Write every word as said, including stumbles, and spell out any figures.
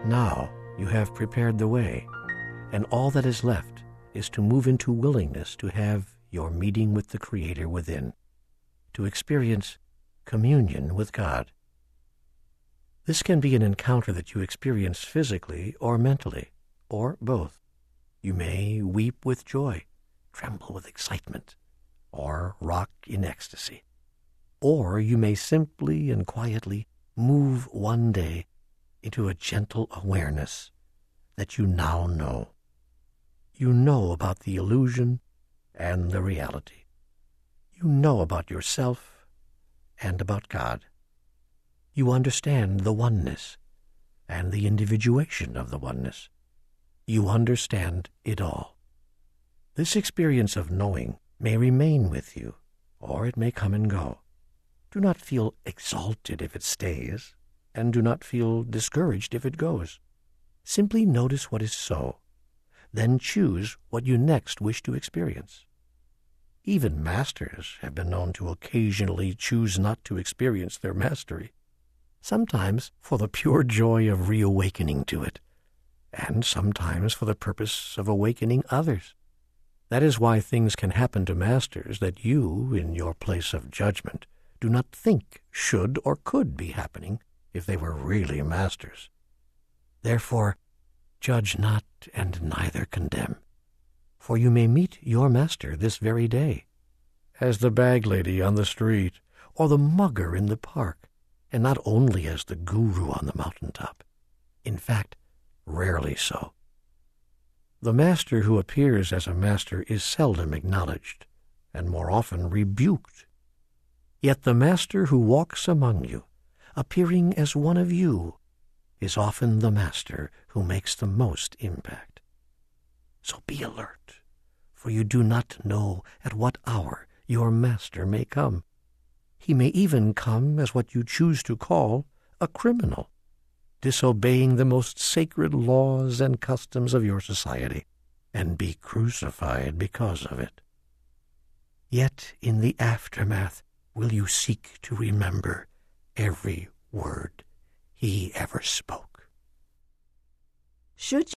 Now you have prepared the way, and all that is left is to move into willingness to have your meeting with the Creator within, to experience communion with God. This can be an encounter that you experience physically or mentally, or both. You may weep with joy, tremble with excitement, or rock in ecstasy. Or you may simply and quietly move one day into a gentle awareness that you now know. You know about the illusion and the reality. You know about yourself and about God. You understand the oneness and the individuation of the oneness. You understand it all. This experience of knowing may remain with you, or it may come and go. Do not feel exalted if it stays, and do not feel discouraged if it goes. Simply notice what is so, then choose what you next wish to experience. Even masters have been known to occasionally choose not to experience their mastery, sometimes for the pure joy of reawakening to it, and sometimes for the purpose of awakening others. That is why things can happen to masters that you, in your place of judgment, do not think should or could be happening if they were really masters. Therefore, judge not and neither condemn, for you may meet your master this very day, as the bag lady on the street, or the mugger in the park, and not only as the guru on the mountaintop. In fact, rarely so. The master who appears as a master is seldom acknowledged, and more often rebuked. Yet the master who walks among you, appearing as one of you, is often the master who makes the most impact. So be alert, for you do not know at what hour your master may come. He may even come as what you choose to call a criminal, disobeying the most sacred laws and customs of your society, and be crucified because of it. Yet in the aftermath will you seek to remember every word he ever spoke. Should